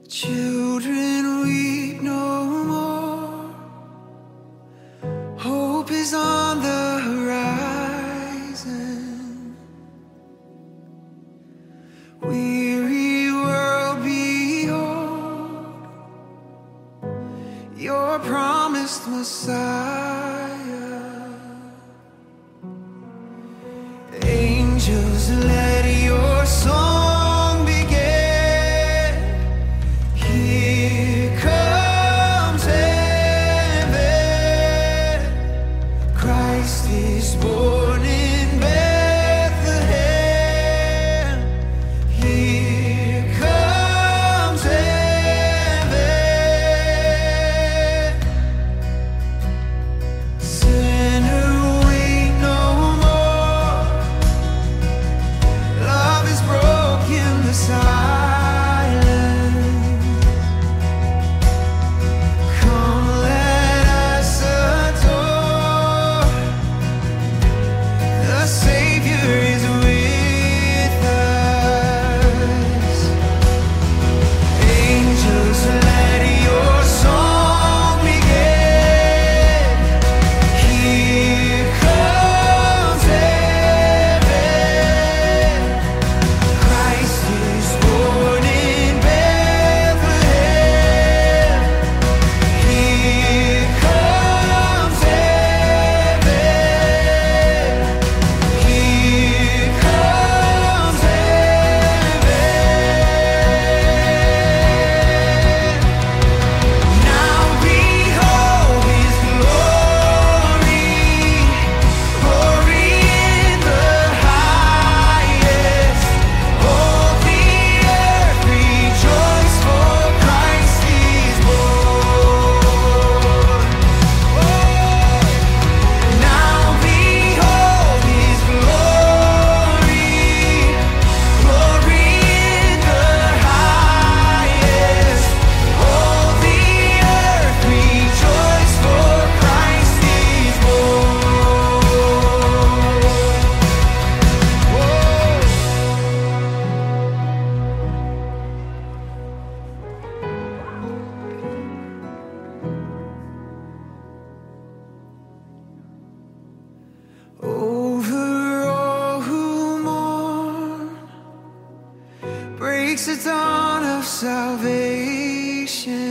Children weep no more. Hope is on the horizon. Weary world, behold your promised Messiah. Angels, let your song begin. Here comes heaven. Christ is born in Bethlehem. Here comes heaven. Sinner, wait no more. Love has broken the silence. Come, let us adore. The Savior is with us. Angels, let your song begin. Here comes heaven. Christ is born in Bethlehem. Here comes heaven. Here comes heaven. Now behold His glory, glory in the highest. All the earth rejoice, for Christ is born. Now behold His glory, glory in the highest. All the earth rejoice, for Christ is born. Over all who mourn breaks the dawn of salvation.